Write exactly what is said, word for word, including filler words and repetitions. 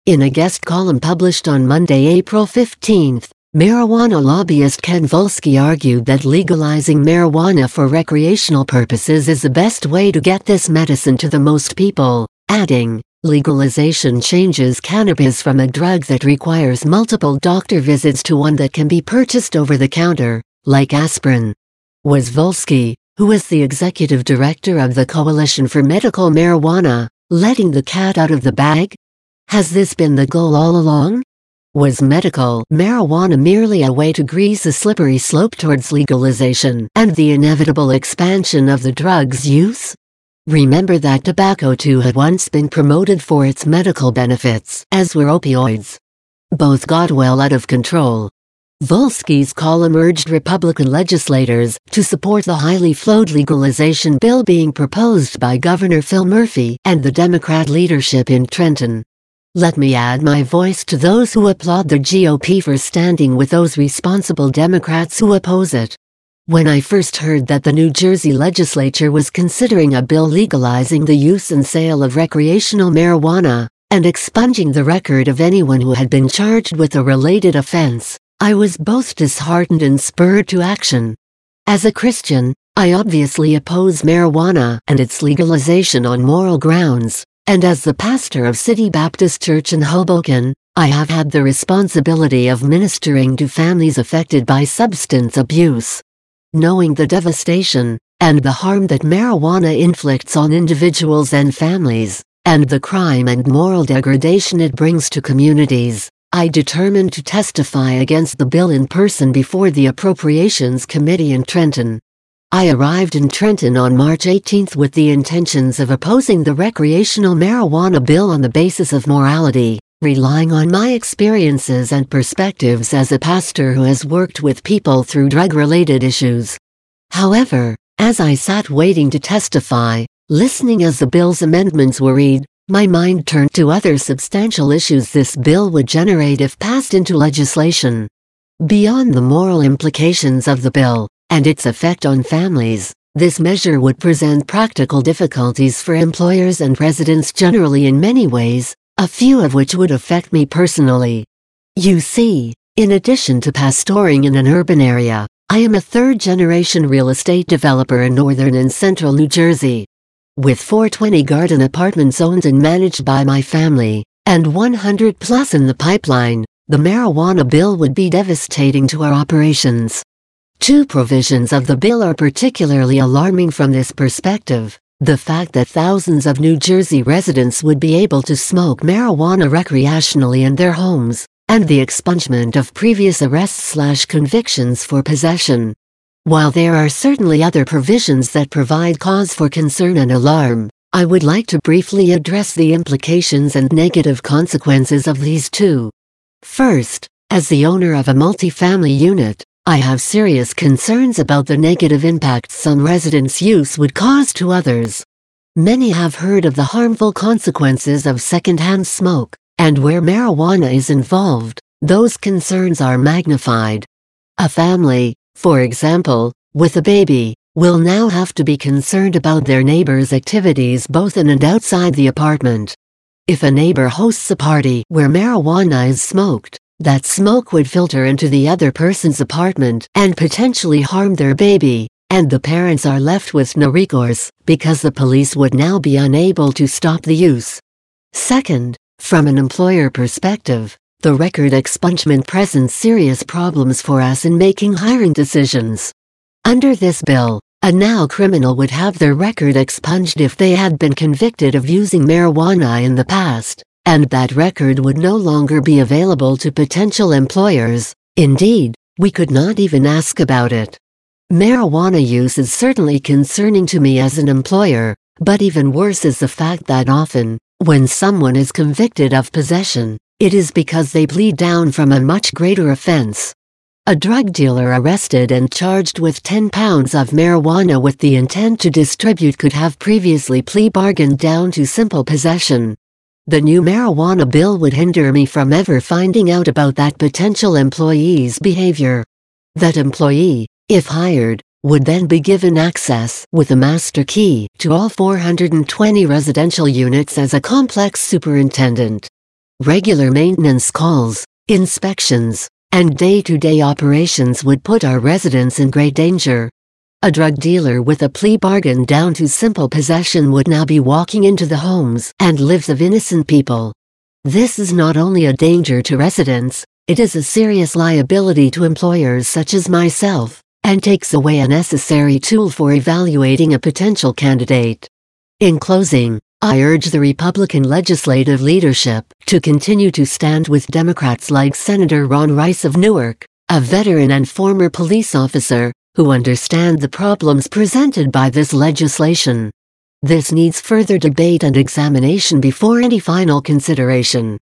In a guest column published on Monday, April fifteenth, marijuana lobbyist Ken Volsky argued that legalizing marijuana for recreational purposes is the best way to get this medicine to the most people, adding, legalization changes cannabis from a drug that requires multiple doctor visits to one that can be purchased over the counter, like aspirin. Was Volsky, who is the executive director of the Coalition for Medical Marijuana, letting the cat out of the bag? Has this been the goal all along? Was medical marijuana merely a way to grease a slippery slope towards legalization and the inevitable expansion of the drug's use? Remember that tobacco too had once been promoted for its medical benefits, as were opioids. Both got well out of control. Volsky's column urged Republican legislators to support the highly flawed legalization bill being proposed by Governor Phil Murphy and the Democrat leadership in Trenton. Let me add my voice to those who applaud the G O P for standing with those responsible Democrats who oppose it. When I first heard that the New Jersey legislature was considering a bill legalizing the use and sale of recreational marijuana, and expunging the record of anyone who had been charged with a related offense, I was both disheartened and spurred to action. As a Christian, I obviously oppose marijuana and its legalization on moral grounds. And as the pastor of City Baptist Church in Hoboken, I have had the responsibility of ministering to families affected by substance abuse. Knowing the devastation and the harm that marijuana inflicts on individuals and families, and the crime and moral degradation it brings to communities, I determined to testify against the bill in person before the Appropriations Committee in Trenton. I arrived in Trenton on March eighteenth with the intentions of opposing the recreational marijuana bill on the basis of morality, relying on my experiences and perspectives as a pastor who has worked with people through drug-related issues. However, as I sat waiting to testify, listening as the bill's amendments were read, my mind turned to other substantial issues this bill would generate if passed into legislation. Beyond the moral implications of the bill, and its effect on families, this measure would present practical difficulties for employers and residents generally in many ways, a few of which would affect me personally. You see, in addition to pastoring in an urban area, I am a third-generation real estate developer in northern and central New Jersey. With four twenty garden apartments owned and managed by my family, and one hundred plus in the pipeline, the marijuana bill would be devastating to our operations. Two provisions of the bill are particularly alarming from this perspective: the fact that thousands of New Jersey residents would be able to smoke marijuana recreationally in their homes, and the expungement of previous arrests/convictions for possession. While there are certainly other provisions that provide cause for concern and alarm, I would like to briefly address the implications and negative consequences of these two. First, as the owner of a multifamily unit, I have serious concerns about the negative impact some residents' use would cause to others. Many have heard of the harmful consequences of secondhand smoke, and where marijuana is involved, those concerns are magnified. A family, for example, with a baby, will now have to be concerned about their neighbors' activities both in and outside the apartment. If a neighbor hosts a party where marijuana is smoked, that smoke would filter into the other person's apartment and potentially harm their baby, and the parents are left with no recourse, because the police would now be unable to stop the use. Second, from an employer perspective, the record expungement presents serious problems for us in making hiring decisions. Under this bill, a now criminal would have their record expunged if they had been convicted of using marijuana in the past, and that record would no longer be available to potential employers. Indeed, we could not even ask about it. Marijuana use is certainly concerning to me as an employer, but even worse is the fact that often, when someone is convicted of possession, it is because they plead down from a much greater offense. A drug dealer arrested and charged with ten pounds of marijuana with the intent to distribute could have previously plea bargained down to simple possession. The new marijuana bill would hinder me from ever finding out about that potential employee's behavior. That employee, if hired, would then be given access with a master key to all four hundred twenty residential units as a complex superintendent. Regular maintenance calls, inspections, and day-to-day operations would put our residents in great danger. A drug dealer with a plea bargain down to simple possession would now be walking into the homes and lives of innocent people. This is not only a danger to residents, it is a serious liability to employers such as myself, and takes away a necessary tool for evaluating a potential candidate. In closing, I urge the Republican legislative leadership to continue to stand with Democrats like Senator Ron Rice of Newark, a veteran and former police officer, who understand the problems presented by this legislation. This needs further debate and examination before any final consideration.